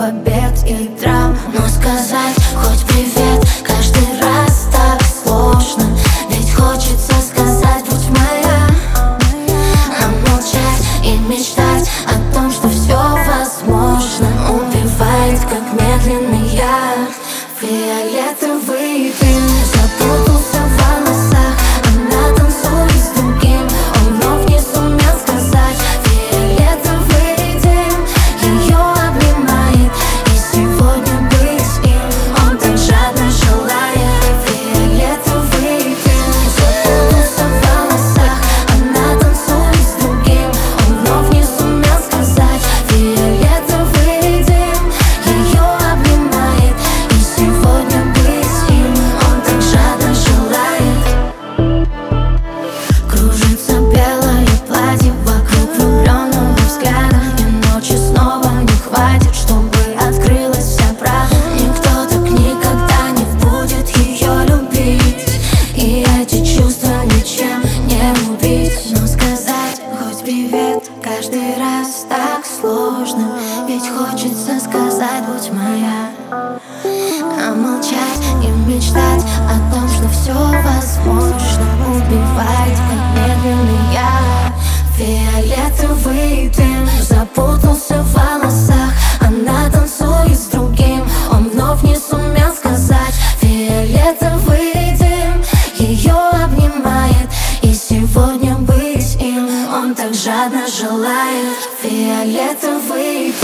побед и драм. Но сказать хоть привет каждый раз так сложно, ведь хочется сказать: будь моя. А молчать и мечтать о том, что все возможно, убивает, как медленный яд. Фиолетовый дым запутался в волосах, она танцует с другим, он вновь не сумел сказать. Фиолетовый дым ее обнимает, и сегодня быть им он так жадно желает. Фиолетовый дым запутался в волосах, она танцует с другим, он вновь не сумел сказать. Фиолетовый дым ее обнимает, и сегодня быть им он так жадно желает. Кружится белое платье вокруг влюбленного взгляда, и ночи снова не хватит, чтобы открылась вся правда. Никто так никогда не будет ее любить, и эти чувства ничем не убить. Но сказать хоть привет каждый раз так сложно, ведь хочется сказать: будь моя. А молчать и мечтать о том, что все возможно, убивает, как медленный яд. Фиолетовый дым запутался в волосах, она танцует с другим, он вновь не сумел сказать. Фиолетовый дым ее обнимает, и сегодня быть им он так жадно желает. Фиолетовый